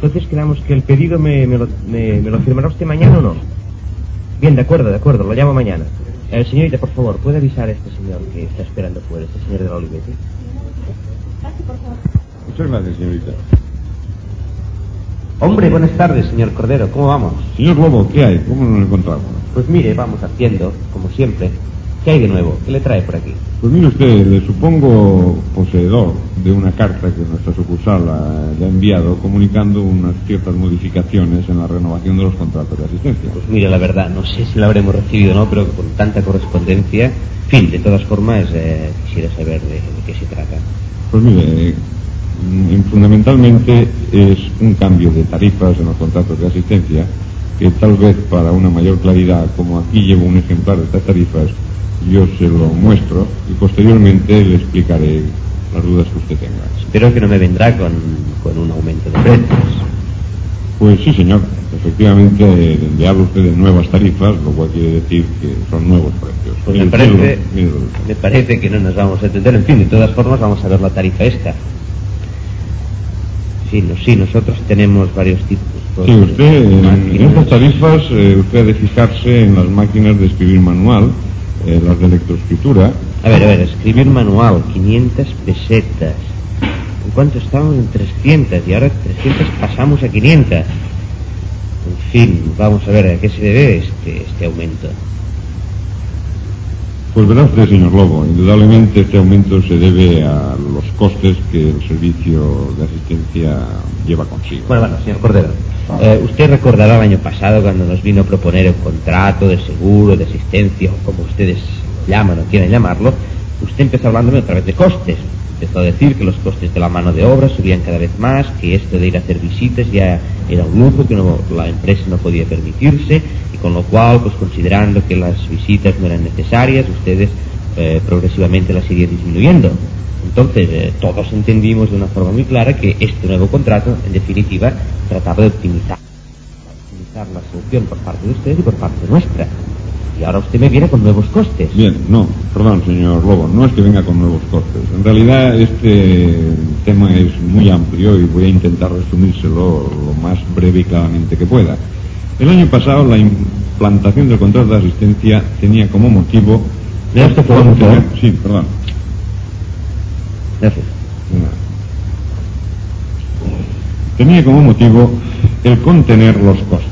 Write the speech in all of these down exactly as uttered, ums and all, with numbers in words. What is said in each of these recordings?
Entonces quedamos que el pedido me, me, lo, me, me lo firmará usted mañana o no. Bien, de acuerdo, de acuerdo, lo llamo mañana. Eh, señorita, por favor, ¿puede avisar a este señor que está esperando fuera, este señor de la Olivetti? Gracias, por favor. Muchas gracias, señorita. Hombre, buenas tardes, señor Cordero, ¿cómo vamos? Señor Lobo, ¿qué hay? ¿Cómo nos encontramos? Pues mire, vamos haciendo, como siempre. ¿Qué hay de nuevo? ¿Qué le trae por aquí? Pues mire usted, le supongo poseedor de una carta que nuestra sucursal ha- le ha enviado comunicando unas ciertas modificaciones en la renovación de los contratos de asistencia. Pues mire, la verdad, no sé si la habremos recibido o no, pero con tanta correspondencia... En fin, de todas formas, eh, quisiera saber de, de qué se trata. Pues mire, mm, fundamentalmente es un cambio de tarifas en los contratos de asistencia que tal vez para una mayor claridad, como aquí llevo un ejemplar de estas tarifas, yo se lo muestro y posteriormente le explicaré las dudas que usted tenga. Espero que no me vendrá con, con un aumento de precios. Pues sí, señor. Efectivamente, le habla usted de nuevas tarifas, lo cual quiere decir que son nuevos precios. Pues Mire, me parece, mírelo, mírelo usted. me parece que no nos vamos a entender. En fin, de todas formas, vamos a ver la tarifa esta. Sí, no, sí, nosotros tenemos varios tipos. Sí, usted, en, en máquinas. estas tarifas, eh, usted ha de fijarse en las máquinas de escribir manual, eh, las de electroescritura. A ver, a ver, escribir manual, quinientas pesetas. ¿En cuánto estábamos? En trescientas, y ahora trescientas pasamos a quinientas. En fin, vamos a ver a qué se debe este, este aumento. Pues verá usted, señor Lobo, indudablemente este aumento se debe a los costes que el servicio de asistencia lleva consigo. Bueno, bueno, señor Cordero, eh, usted recordará el año pasado cuando nos vino a proponer el contrato de seguro, de asistencia, o como ustedes llaman o quieran llamarlo. Usted empezó hablándome otra vez de costes. Empezó a decir que los costes de la mano de obra subían cada vez más, que esto de ir a hacer visitas ya era un lujo que no, la empresa no podía permitirse, y con lo cual, pues considerando que las visitas no eran necesarias, ustedes eh, progresivamente las irían disminuyendo. Entonces, eh, todos entendimos de una forma muy clara que este nuevo contrato, en definitiva, trataba de optimizar, optimizar la solución por parte de ustedes y por parte nuestra. Y ahora usted me viene con nuevos costes. Bien, no, perdón, señor Lobo, no es que venga con nuevos costes. En realidad este tema es muy amplio y voy a intentar resumírselo lo más breve y claramente que pueda. El año pasado la implantación del contrato de asistencia tenía como motivo... ¿Me usted por favor? Sí, perdón. Gracias. Tenía como motivo el contener los costes.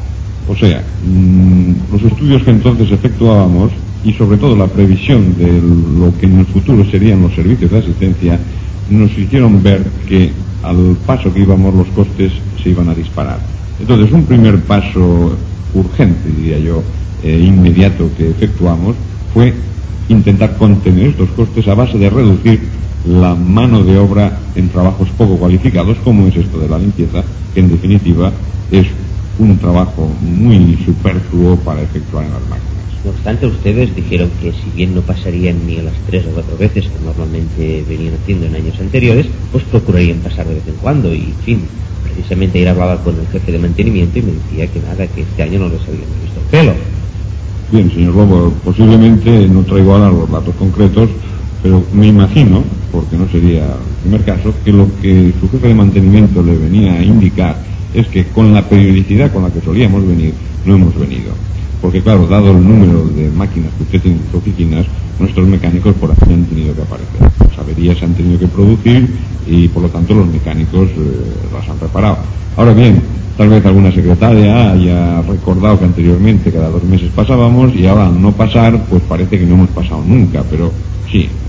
O sea, mmm, los estudios que entonces efectuábamos y sobre todo la previsión de lo que en el futuro serían los servicios de asistencia nos hicieron ver que al paso que íbamos los costes se iban a disparar. Entonces, un primer paso urgente, diría yo, eh, inmediato que efectuamos fue intentar contener estos costes a base de reducir la mano de obra en trabajos poco cualificados, como es esto de la limpieza, que en definitiva es un trabajo muy superfluo para efectuar en las máquinas. No obstante, ustedes dijeron que si bien no pasarían ni a las tres o cuatro veces que normalmente venían haciendo en años anteriores, pues procurarían pasar de vez en cuando. Y, en fin, precisamente ayer hablaba con el jefe de mantenimiento y me decía que nada, que este año no les habíamos visto el pelo. Bien, señor Lobo, posiblemente no traigo ahora los datos concretos, pero me imagino, porque no sería el primer caso, que lo que su jefe de mantenimiento le venía a indicar es que con la periodicidad con la que solíamos venir, no hemos venido. Porque claro, dado el número de máquinas que usted tiene en sus oficinas, nuestros mecánicos por aquí han tenido que aparecer. Las averías se han tenido que producir y por lo tanto los mecánicos eh, las han reparado. Ahora bien, tal vez alguna secretaria haya recordado que anteriormente cada dos meses pasábamos y ahora al no pasar, pues parece que no hemos pasado nunca, pero sí, eh,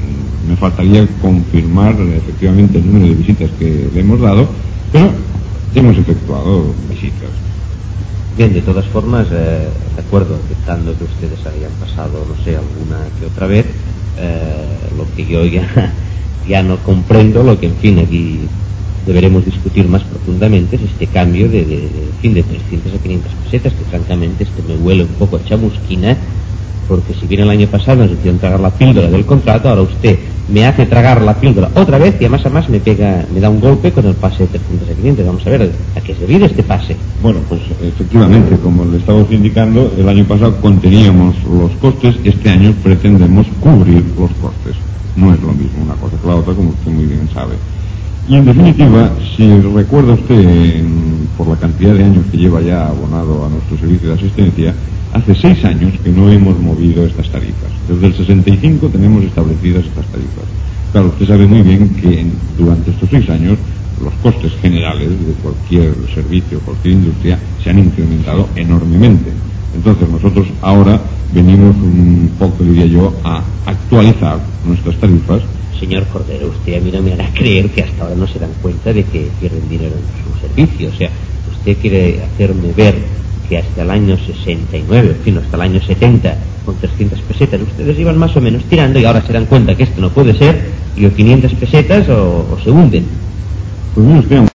me faltaría confirmar efectivamente el número de visitas que le hemos dado, pero hemos efectuado visitas. Bien, de todas formas, eh, de acuerdo, aceptando que ustedes hayan pasado, no sé, alguna que otra vez, eh, lo que yo ya, ya no comprendo, lo que en fin aquí deberemos discutir más profundamente es este cambio de, de, de, en fin, de trescientas a quinientas pesetas, que francamente este me huele un poco a chamusquina, porque si bien el año pasado nos hicieron tragar la píldora del contrato, ahora usted me hace tragar la píldora otra vez y además además me pega, me da un golpe con el pase de trescientas a quinientas. Vamos a ver a qué es debido este pase. Bueno, pues efectivamente, como le estamos indicando, el año pasado conteníamos los costes, este año pretendemos cubrir los costes. No es lo mismo una cosa que la otra, como usted muy bien sabe. Y en definitiva, si recuerda usted, en, por la cantidad de años que lleva ya abonado a nuestro servicio de asistencia, hace seis años que no hemos movido estas tarifas. Desde el sesenta y cinco tenemos establecidas estas tarifas. Claro, usted sabe muy bien que en, durante estos seis años los costes generales de cualquier servicio, cualquier industria, se han incrementado enormemente. Entonces nosotros ahora venimos un poco, diría yo, a actualizar nuestras tarifas. Señor Cordero, usted a mí no me hará creer que hasta ahora no se dan cuenta de que pierden dinero en su servicio. O sea, usted quiere hacerme ver que hasta el año sesenta y nueve, en fin, hasta el año setenta, con trescientas pesetas, ustedes iban más o menos tirando y ahora se dan cuenta que esto no puede ser y o quinientas pesetas o, o se hunden. Pues mire usted,